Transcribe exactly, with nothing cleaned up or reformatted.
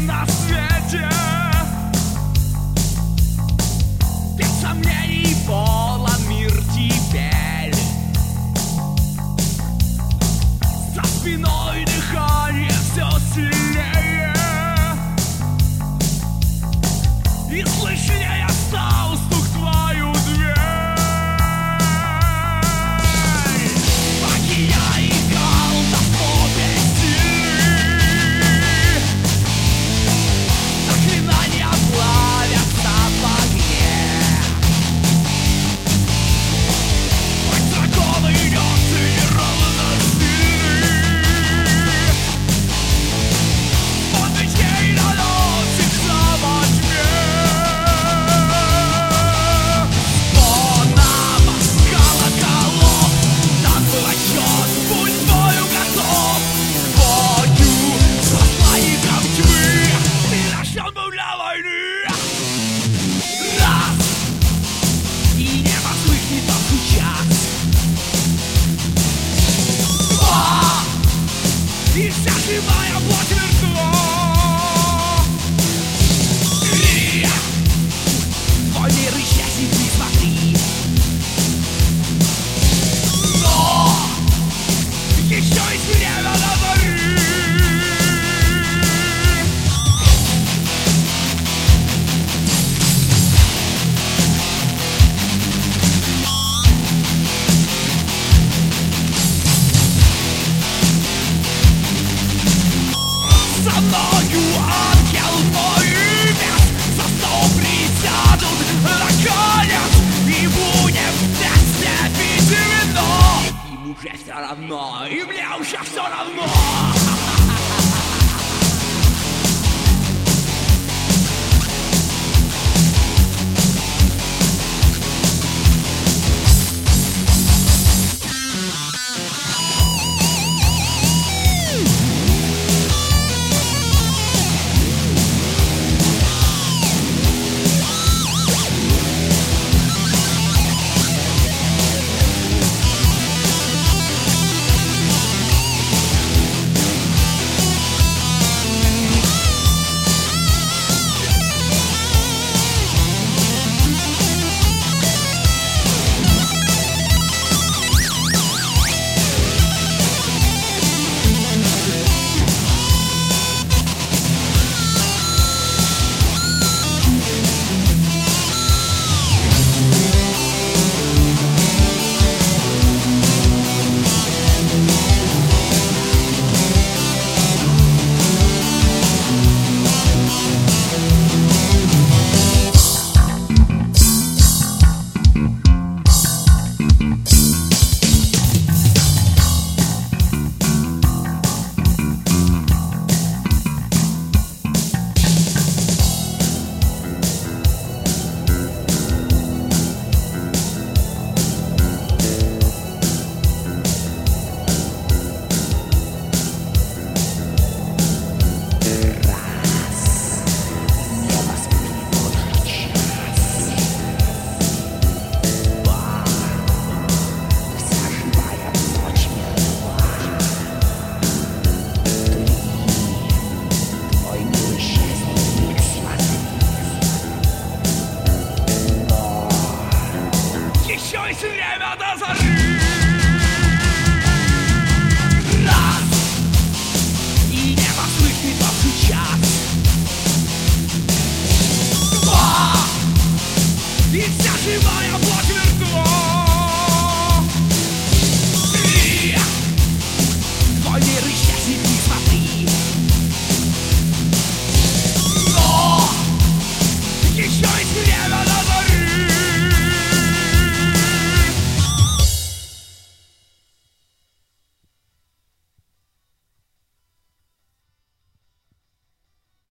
на свете. Без сомнений полон мир теперь. За спиной дыхание все сильнее, и слышнее стал стук в твою дверь. Покидая играл на попе сильный, заклинания плавятся в огне. Хоть дракон идет и неровно сильный, он мечей наносится во тьме. И вся живая плоть мертва. И твой мир исчезнет, не смотри. Но еще есть время на зари. За мною ангел мой вес, за стол присядут наконец, и будем вместе пить вино. Им уже все равно, и мне уже все равно. Еще есть время до зари. Раз, и небо слышит вас сейчас. Два, и вся живая